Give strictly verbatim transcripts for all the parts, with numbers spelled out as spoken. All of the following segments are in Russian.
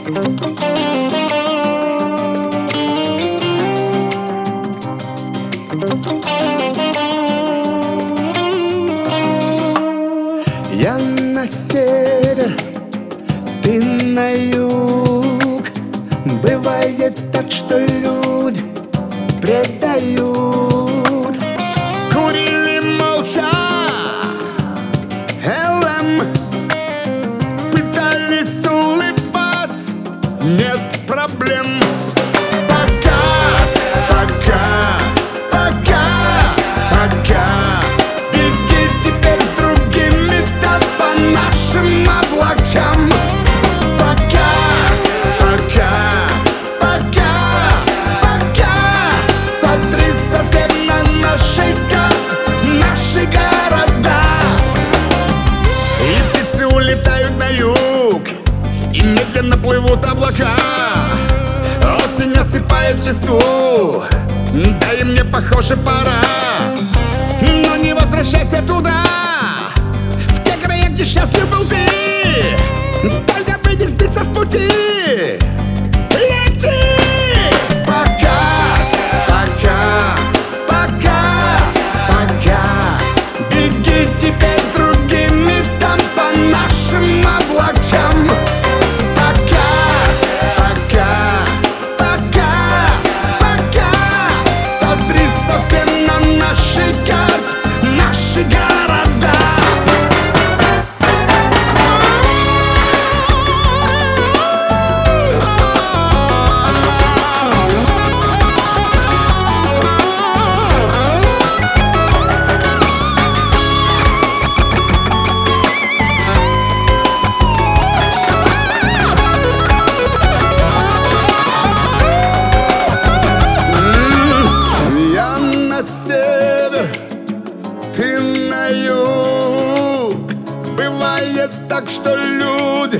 Я на север, ты на юг. Бывает так, что люди предают. Курили молча эл эм, пытались улыбаться, нет проблем. Пока, пока, пока, пока. Беги теперь с другими, да по нашим облакам. Пока, пока, пока, пока. Смотри совсем на нашей карте, наши города. И птицы улетают на юг, и медленно плывут облака. Осень осыпает листву, да и мне, похоже, пора. Но не возвращайся туда, в те края, где счастлив был ты. Только бы не сбиться с пути. Лети! Пока, пока, пока, пока. Беги теперь с другими там по нашим облакам. Пока, пока, пока, пока. Смотри совсем на нашей карте, наши города. Ты на юг. Бывает так, что люди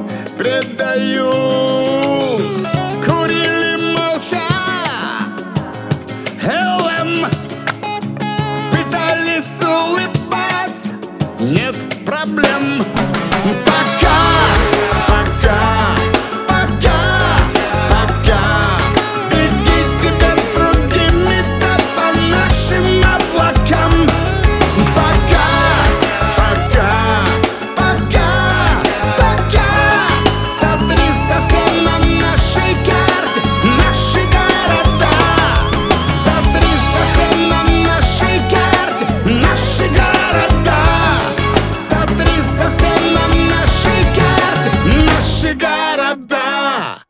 предают. Курили молча эл эм, пытались улыбаться, нет проблем. Пока, пока, пока, пока. Беги теперь с другими, да по нашим облакам. Пока, пока, пока, пока. Смотри совсем на нашей карте, наши города. Смотри совсем на нашей карте, наши города. Смотри совсем на нашей карте, наши города.